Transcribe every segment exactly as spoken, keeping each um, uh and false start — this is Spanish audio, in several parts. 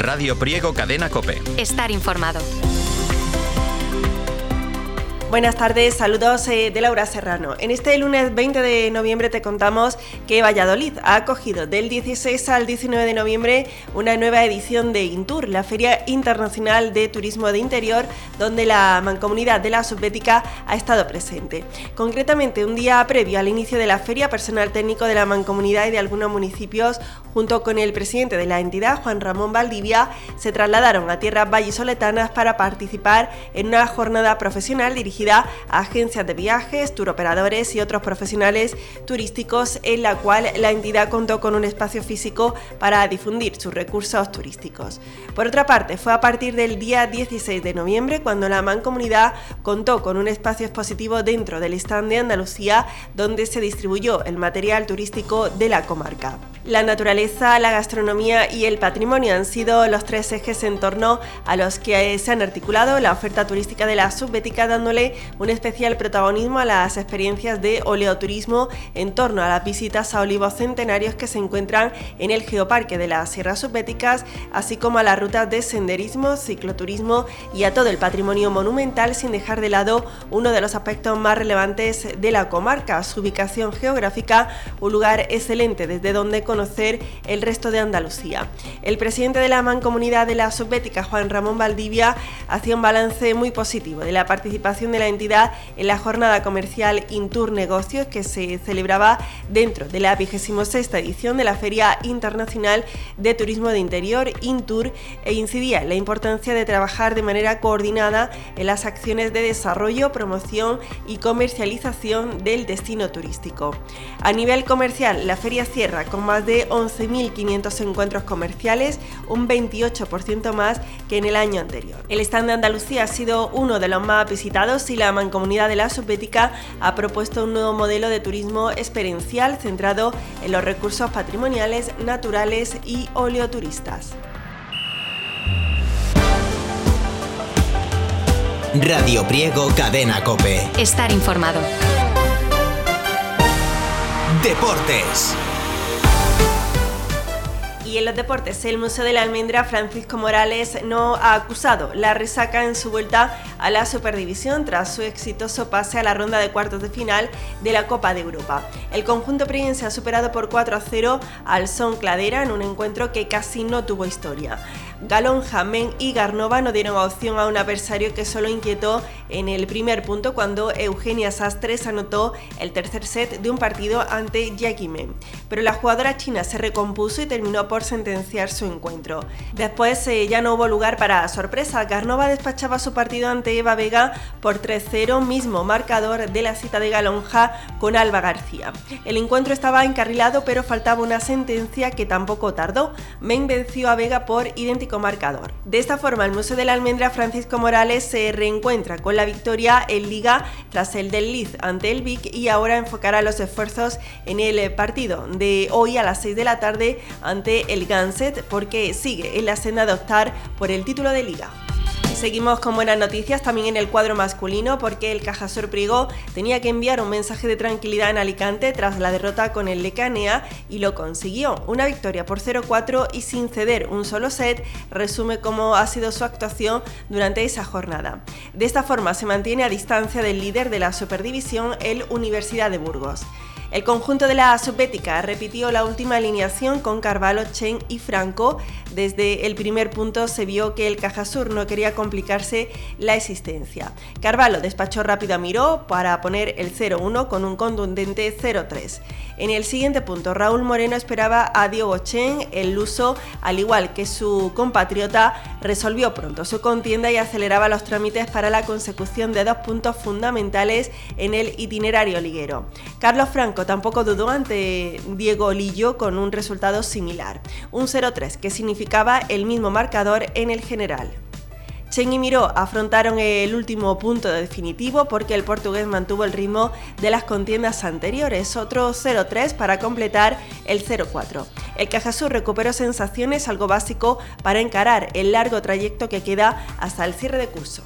Radio Priego Cadena COPE. Estar informado. Buenas tardes, saludos eh, de Laura Serrano. En este lunes veinte de noviembre te contamos que Valladolid ha acogido del dieciséis al diecinueve de noviembre una nueva edición de Intur, la Feria Internacional de Turismo de Interior, donde la Mancomunidad de la Subbética ha estado presente. Concretamente, un día previo al inicio de la feria, personal técnico de la Mancomunidad y de algunos municipios, junto con el presidente de la entidad, Juan Ramón Valdivia, se trasladaron a tierras vallisoletanas para participar en una jornada profesional dirigida a agencias de viajes, turoperadores y otros profesionales turísticos, en la cual la entidad contó con un espacio físico para difundir sus recursos turísticos. Por otra parte, fue a partir del día dieciséis de noviembre cuando la Mancomunidad contó con un espacio expositivo dentro del stand de Andalucía, donde se distribuyó el material turístico de la comarca. La naturaleza, la gastronomía y el patrimonio han sido los tres ejes en torno a los que se han articulado la oferta turística de la Subbética, dándole un especial protagonismo a las experiencias de oleoturismo en torno a las visitas a olivos centenarios que se encuentran en el Geoparque de las Sierras Subbéticas, así como a las rutas de senderismo, cicloturismo y a todo el patrimonio monumental, sin dejar de lado uno de los aspectos más relevantes de la comarca, su ubicación geográfica, un lugar excelente desde donde conocer el resto de Andalucía. El presidente de la Mancomunidad de la Subbética, Juan Ramón Valdivia, hacía un balance muy positivo de la participación de la entidad en la jornada comercial Intur Negocios, que se celebraba dentro de la vigésima sexta edición de la Feria Internacional de Turismo de Interior, Intur, e incidía en la importancia de trabajar de manera coordinada en las acciones de desarrollo, promoción y comercialización del destino turístico. A nivel comercial, la feria cierra con más de once mil quinientos encuentros comerciales, un veintiocho por ciento más que en el año anterior. El stand de Andalucía ha sido uno de los más visitados y la Mancomunidad de la Subbética ha propuesto un nuevo modelo de turismo experiencial centrado en los recursos patrimoniales, naturales y oleoturistas. Radio Priego Cadena COPE. Estar informado. Deportes. Y en los deportes, el Museo de la Almendra Francisco Morales no ha acusado la resaca en su vuelta a la Superdivisión tras su exitoso pase a la ronda de cuartos de final de la Copa de Europa. El conjunto priense ha superado por cuatro a cero al Son Cladera en un encuentro que casi no tuvo historia. Galón, Jamén y Garnova no dieron opción a un adversario que solo inquietó en el primer punto cuando Eugenia Sastres anotó el tercer set de un partido ante Jackie Men. Pero la jugadora china se recompuso y terminó por sentenciar su encuentro. Después eh, ya no hubo lugar para sorpresa. Garnova despachaba su partido ante Eva Vega por tres cero, mismo marcador de la cita de Galonja con Alba García. El encuentro estaba encarrilado, pero faltaba una sentencia que tampoco tardó. Men venció a Vega por idéntico marcador. De esta forma, el Museo de la Almendra Francisco Morales se reencuentra con la victoria en Liga tras el del Liz ante el Vic y ahora enfocará los esfuerzos en el partido de hoy a las seis de la tarde ante el Ganset, porque sigue en la senda de optar por el título de Liga. Seguimos con buenas noticias también en el cuadro masculino, porque el Cajasur Priego tenía que enviar un mensaje de tranquilidad en Alicante tras la derrota con el Lecanea y lo consiguió. Una victoria por cero cuatro y sin ceder un solo set resume cómo ha sido su actuación durante esa jornada. De esta forma se mantiene a distancia del líder de la Superdivisión, el Universidad de Burgos. El conjunto de la Subbética repitió la última alineación con Carvalho, Chen y Franco. Desde el primer punto se vio que el Cajasur no quería complicarse la existencia. Carvalho despachó rápido a Miró para poner el cero uno con un contundente cero tres. En el siguiente punto, Raúl Moreno esperaba a Diogo Chen. El luso, al igual que su compatriota, resolvió pronto su contienda y aceleraba los trámites para la consecución de dos puntos fundamentales en el itinerario liguero. Carlos Franco tampoco dudó ante Diego Lillo con un resultado similar, un cero tres que significaba el mismo marcador en el general. Chen y Miró afrontaron el último punto definitivo porque el portugués mantuvo el ritmo de las contiendas anteriores, otro cero tres para completar el cero cuatro. El Cajasur recuperó sensaciones, algo básico para encarar el largo trayecto que queda hasta el cierre de curso.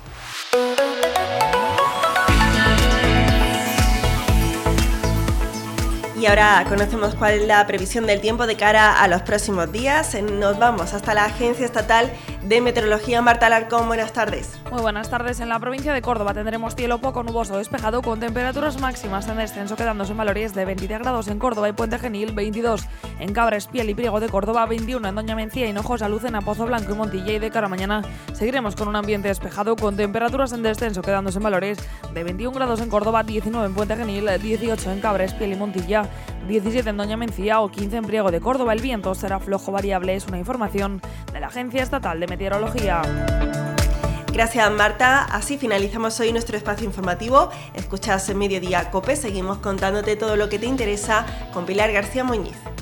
Y ahora conocemos cuál es la previsión del tiempo de cara a los próximos días. Nos vamos hasta la Agencia Estatal de Meteorología. Marta Alarcón, buenas tardes. Muy buenas tardes. En la provincia de Córdoba tendremos cielo poco nuboso despejado con temperaturas máximas en descenso, quedándose en valores de veintidós grados en Córdoba y Puente Genil, veintidós en Cabra, Espiel y Priego de Córdoba, veintiuno en Doña Mencía, Hinojosa, Lucena, Pozo Blanco y Montilla. Y de cara a mañana seguiremos con un ambiente despejado con temperaturas en descenso, quedándose en valores de veintiún grados en Córdoba, diecinueve en Puente Genil, dieciocho en Cabra, Espiel y Montilla, diecisiete en Doña Mencía o quince en Priego de Córdoba. El viento será flojo variable, es una información de la Agencia Estatal de Meteorología. Gracias, Marta. Así finalizamos hoy nuestro espacio informativo. Escuchas en Mediodía COPE. Seguimos contándote todo lo que te interesa con Pilar García Muñiz.